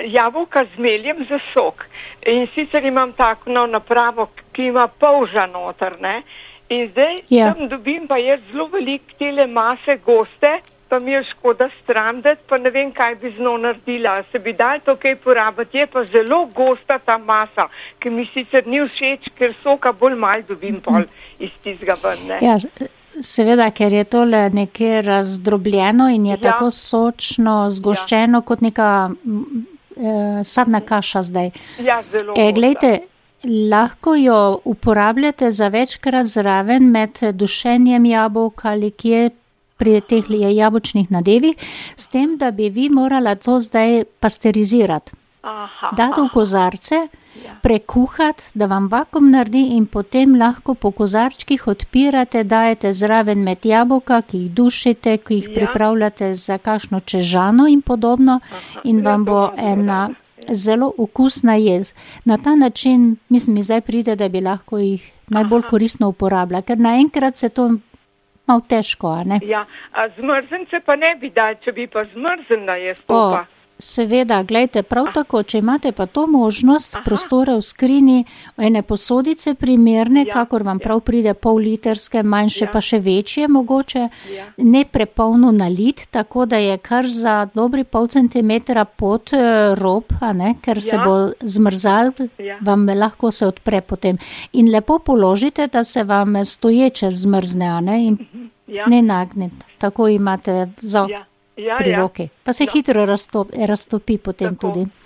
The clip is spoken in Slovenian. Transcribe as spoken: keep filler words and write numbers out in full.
jabolka zmeljem za sok. In sicer imam tako no, napravo, ki ima polža noter, ne. In zdaj Ja. tam dobim pa jaz zelo veliko tele mase goste, pa mi je škoda stramdeti, pa ne vem, kaj bi z njo naredila. Se bi dal to kaj porabiti, je pa zelo gosta ta masa, ki mi sicer ni všeč, ker soka bolj malo dobim pol iz tistega ven, ne. Ja, seveda, ker je tole nekje razdrobljeno in je Ja. tako sočno, zgoščeno kot neka mm, eh, sadna kaša zdaj. Ja, zelo E, gosta. glejte, lahko jo uporabljate za večkrat zraven med dušenjem jabolk ali kje pri teh jabolčnih nadevih, s tem, da bi vi morala to zdaj pasterizirati. Aha, Dati v kozarce, Ja. prekuhati, da vam vakuum naredi in potem lahko po kozarčkih odpirate, dajete zraven med jabolka, ki jih dušite, ki jih Ja. pripravljate za kakšno čežano in podobno in Ja, vam to bo imam zelo ena rada. zelo okusna jed. Na ta način, mislim, mi zdaj pride, da bi lahko jih najbolj koristno uporabljala, ker naenkrat se to malo težko, a ne? Ja, a zmrzence pa ne bi dal, če bi pa zmrznila jaz to O, pa. seveda, glejte, prav tako, če imate pa to možnost, Aha. prostore v skrini, ene posodice primerne, Ja, kakor vam ja. prav pride pol litrske, manjše Ja. pa še večje mogoče, Ja. ne prepolno nalit, tako da je kar za dobri pol centimetra pod eh, rob, a ne, ker se Ja. bo zmrzal, Ja. vam lahko se odpre potem. In lepo položite, da se vam stoječe zmrzne, a ne, in Ja. ne nagnete, tako imate za Ja. Ja, pri ja. roki. Pa se No. hitro raztopi, raztopi potem Tako. tudi.